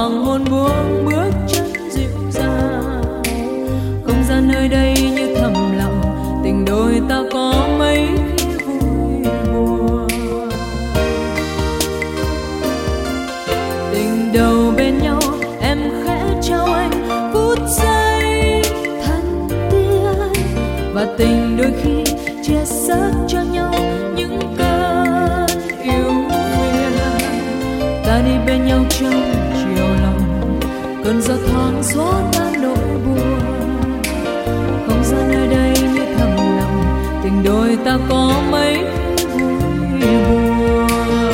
hoàng hôn buông bước chân dịu dàng. Không gian nơi đây như thầm lặng, tình đôi ta có mấy khi vui buồn. Tình đầu bên nhau em khẽ trao anh phút giây thân thiết, và tình đôi khi chia sớt cho nhau những cơn yêu phiền. Ta đi bên nhau trong chiều lòng, cơn gió thoáng xóa tan nỗi buồn. Không gian nơi đây như thầm lặng, tình đôi ta có mấy khi vui buồn.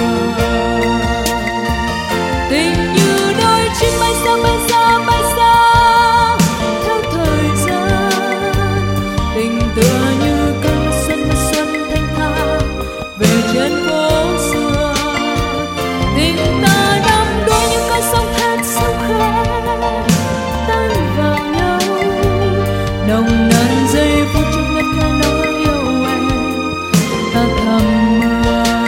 Tình như đôi chim bay xa bay xa bay xa theo thời gian. Tình tựa như cơn xuân xuân thanh thang về trên phố xưa. Tình ta đắm đuối như con sông thét sông khẽ tan vào nhau, nồng nàn giây phút trước nhất theo nỗi yêu em ta thầm mơ.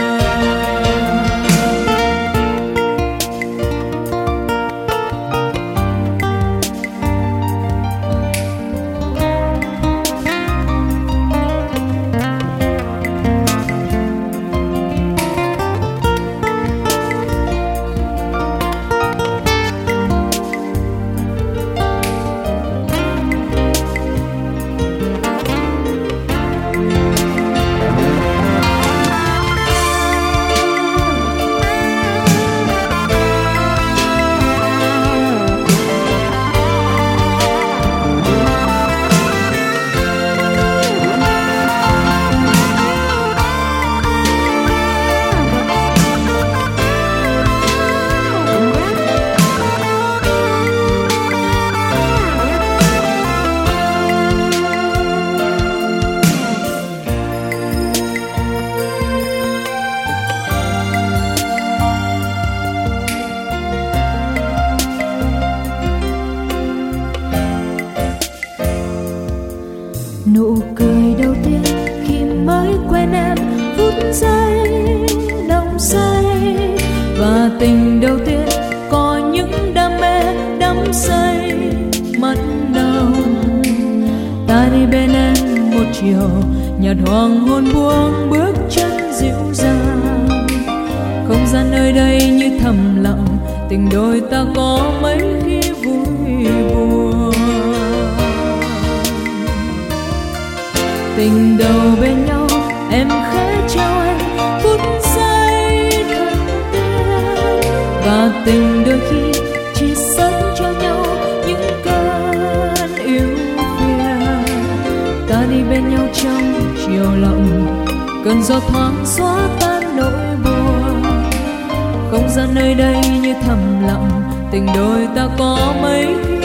Nụ cười đầu tiên khi mới quen em phút giây nồng say, và tình đầu tiên có những đam mê đắm say mắt nồng. Ta đi bên em một chiều, nhạt hoàng hôn buông bước chân dịu dàng. Không gian nơi đây như thầm lặng, tình đôi ta có mấy khi vui buồn. Tình đầu bên nhau em khẽ trao anh phút giây thân thiết, và tình đôi khi chia sẻ cho nhau những cơn yêu phiền. Ta đi bên nhau trong chiều lòng, cơn gió thoáng xóa tan nỗi buồn. Không gian nơi đây như thầm lặng, tình đôi ta có mấy